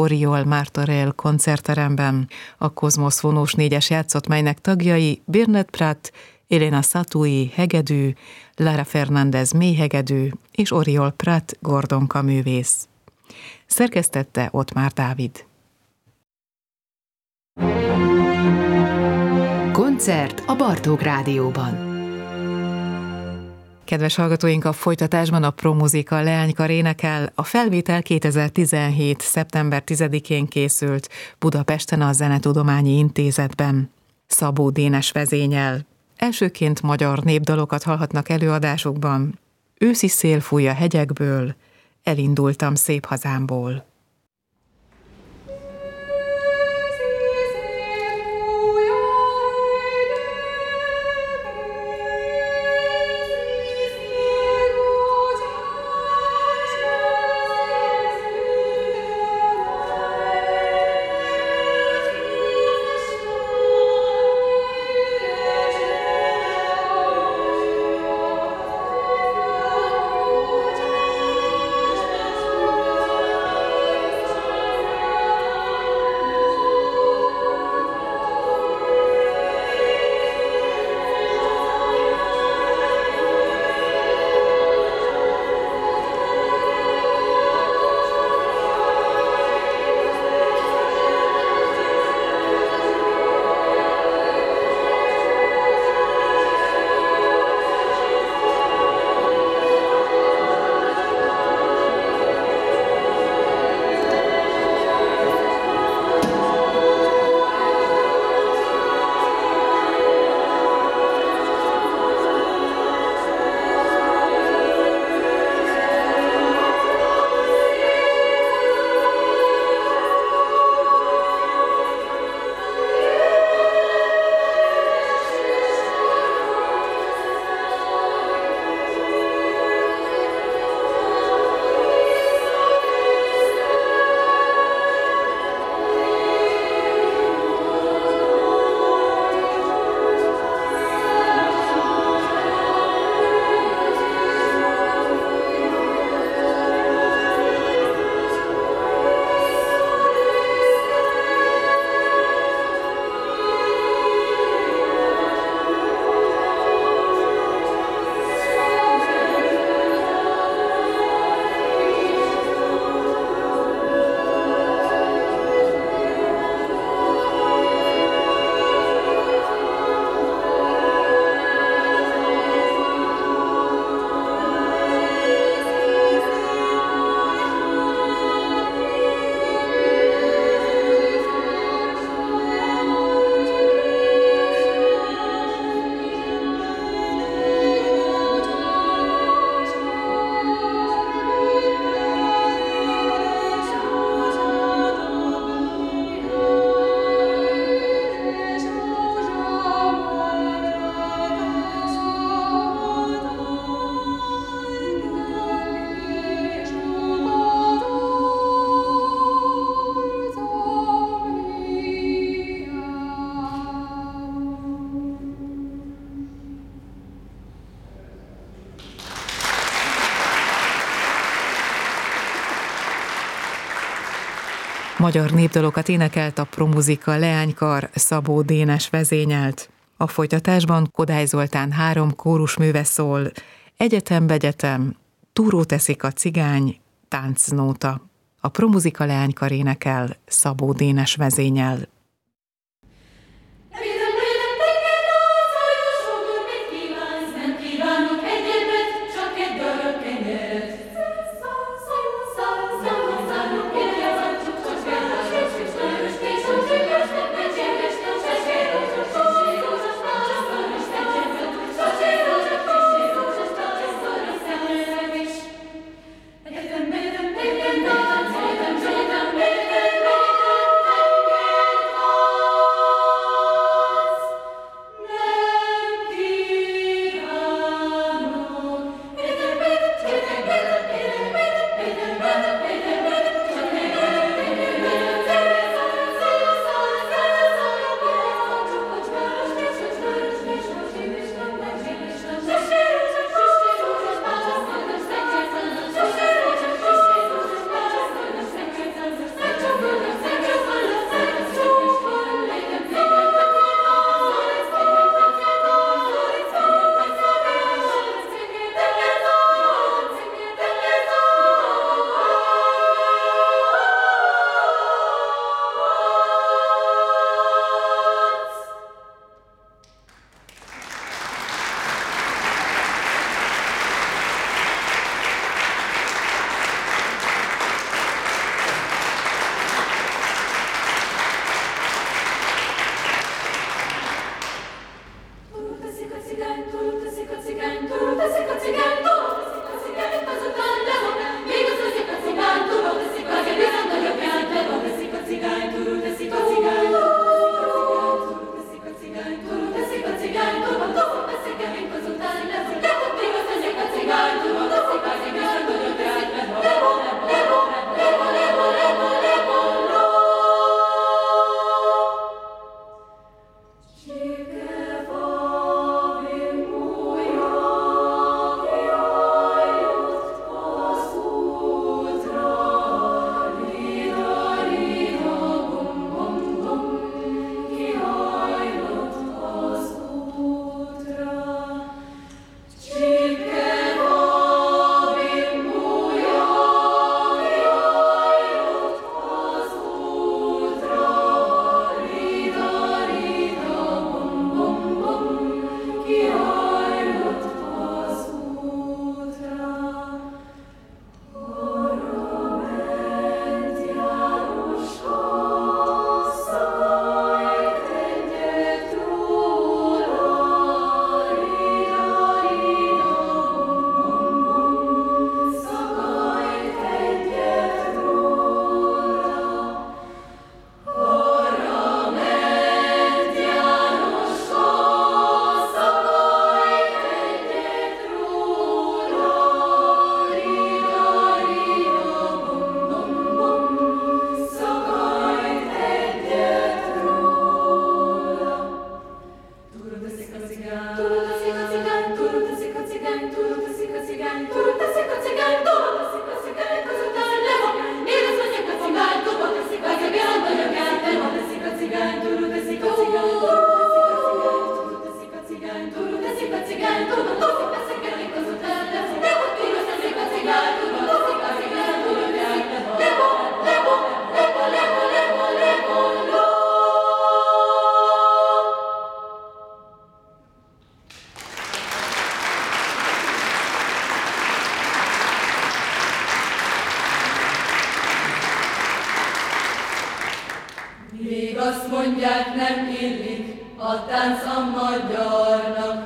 Oriol Martorell koncertteremben. A Kozmosz vonós négyes játszott, melynek tagjai Birnet Pratt, Elena Satui hegedű, Lara Fernández mélyhegedű és Oriol Pratt gordonka művész. Szerkesztette Ottmár Dávid. Koncert a Bartók Rádióban. Kedves hallgatóink, a folytatásban a Promuzika Leánykar énekel. A felvétel 2017. szeptember 10-én készült Budapesten a Zenetudományi Intézetben. Szabó Dénes vezényel. Elsőként magyar népdalokat hallhatnak előadásukban. Őszi szél fúj a hegyekből, elindultam szép hazámból. Magyar népdalokat énekelt a Promuzika Leánykar, Szabó Dénes vezényelt. A folytatásban Kodály Zoltán 3 kórusműve szól, Egyetem-begyetem, Túró teszik a cigány, táncnóta. A Promuzika Leánykar énekel, Szabó Dénes vezényel. Még azt mondják, nem illik a tánc a magyarnak.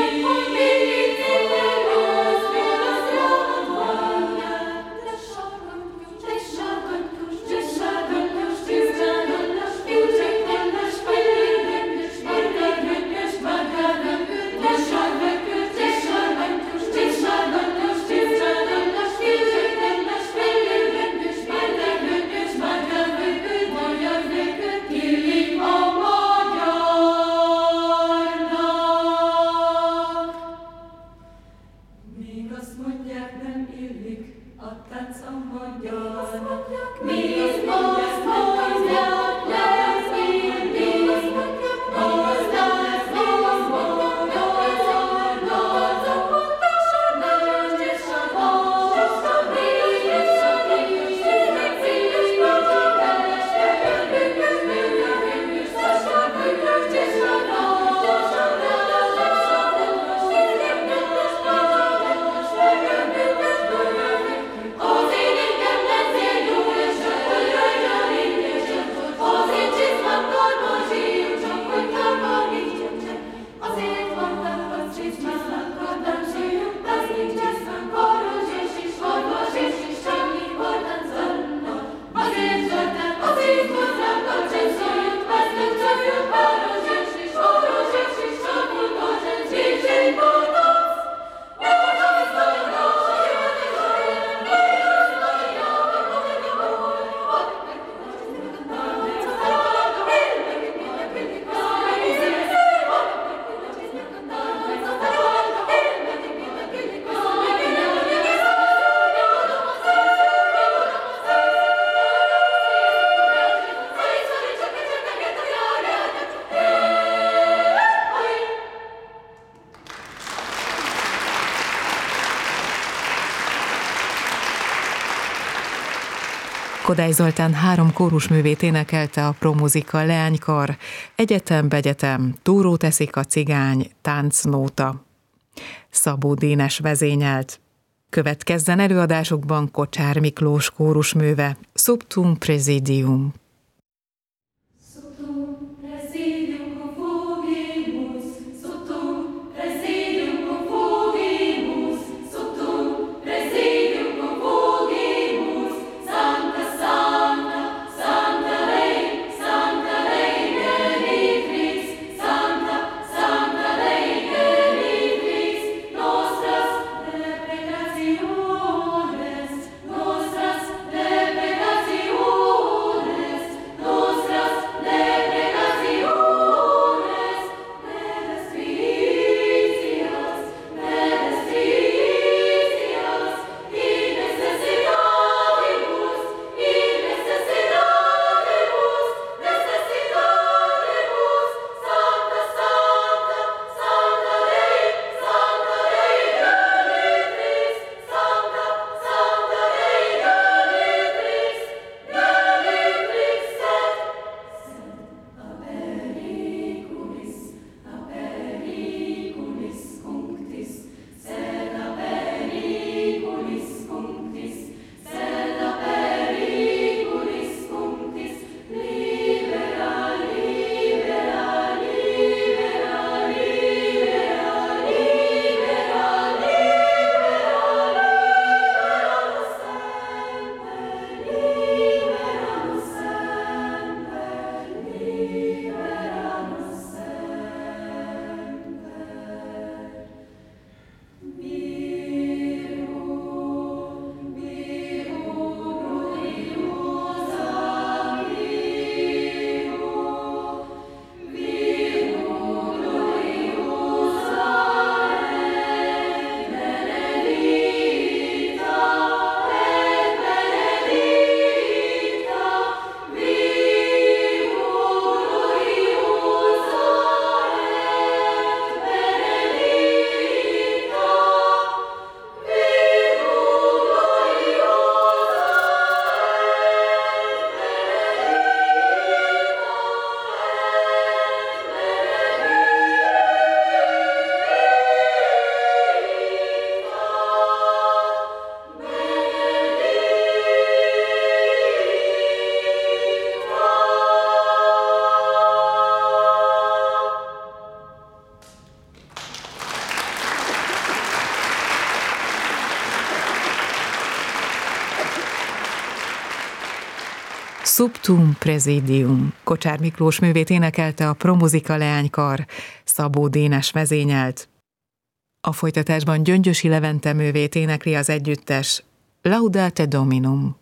Kodály Zoltán 3 kórusművét énekelte a Promuzika Leánykar, Egyetem, Begyetem, Túró teszik a cigány, Táncnóta. Szabó Dénes vezényelt. Következzen előadásukban Kocsár Miklós kórusműve, Subtum Praesidium. Nostras depredaciones Subtum Presidium. Kocsár Miklós művét énekelte a Promuzika Leánykar, Szabó Dénes vezényelt. A folytatásban Gyöngyösi Levente művét énekli az együttes, Laudate Dominum.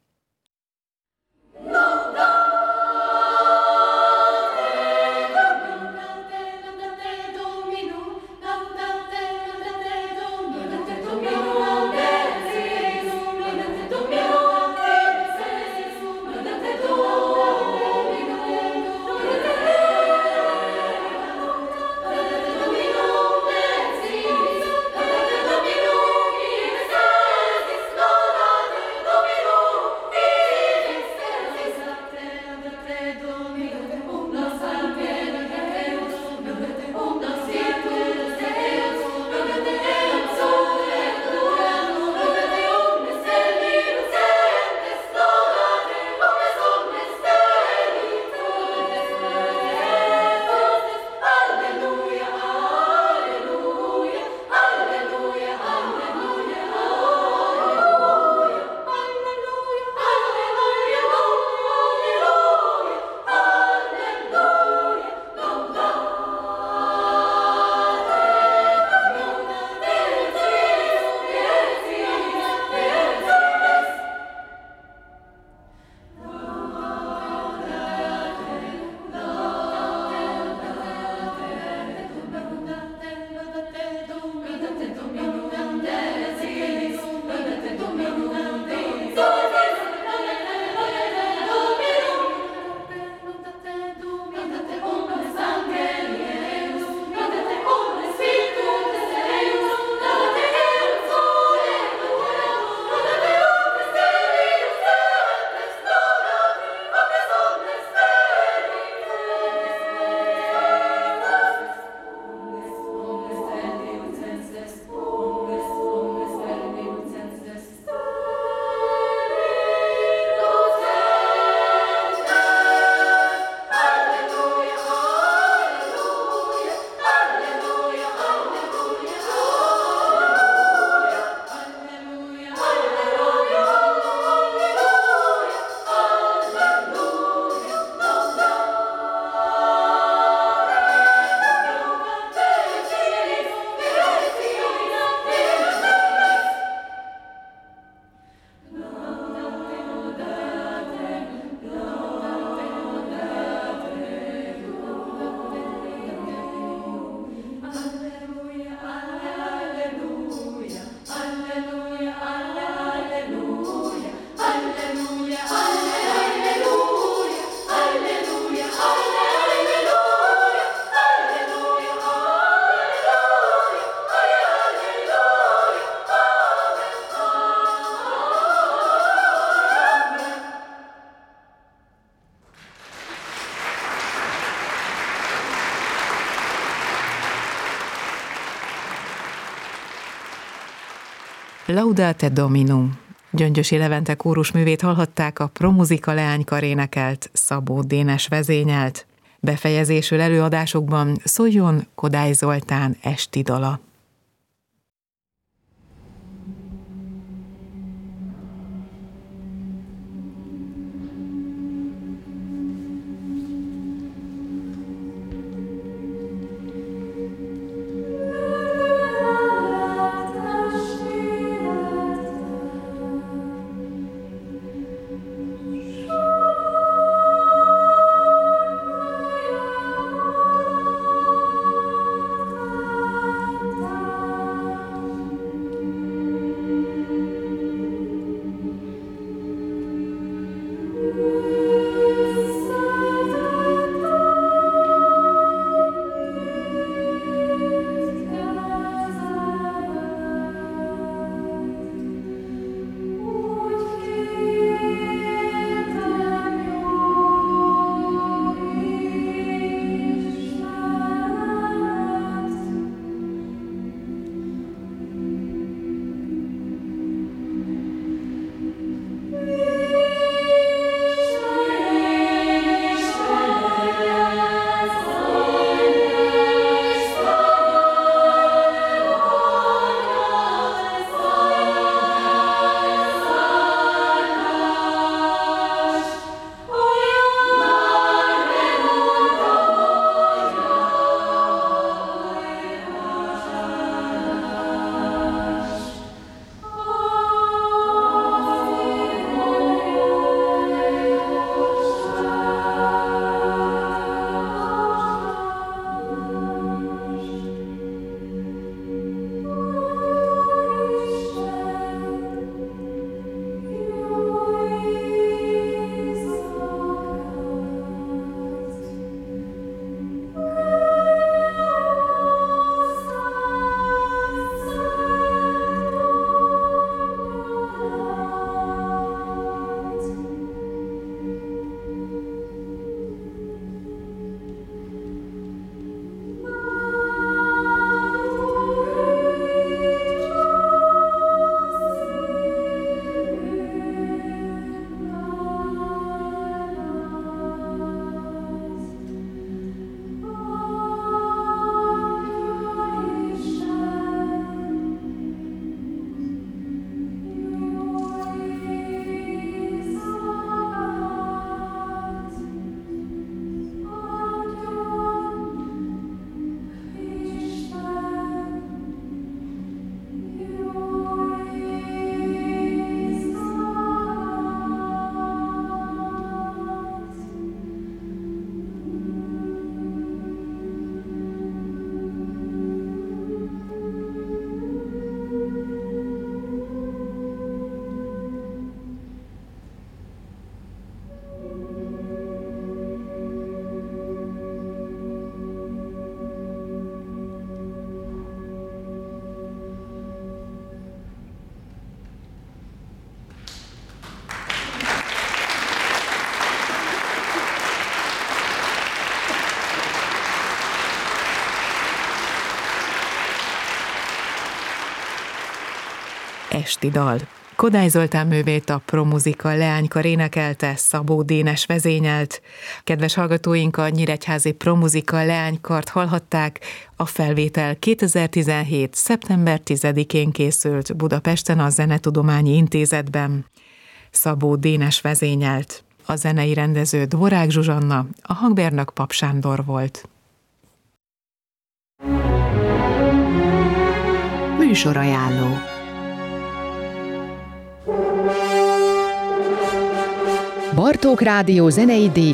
Laudate Dominum. Gyöngyösi Levente kórusművét hallhatták, a Promuzika Leánykar énekelt, Szabó Dénes vezényelt. Befejezésül előadásokban szóljon Kodály Zoltán esti dala. pesti dal. Kodály Zoltán művét a Promuzika Leánykar énekelte, Szabó Dénes vezényelt. Kedves hallgatóink, a nyíregyházi Promuzika Leánykart hallhatták, a felvétel 2017. szeptember 10-én készült Budapesten a Zenetudományi Intézetben. Szabó Dénes vezényelt. A zenei rendező Dvorák Zsuzsanna, a hangmérnök Pap Sándor volt. Műsorajánló. Bartók Rádió zenei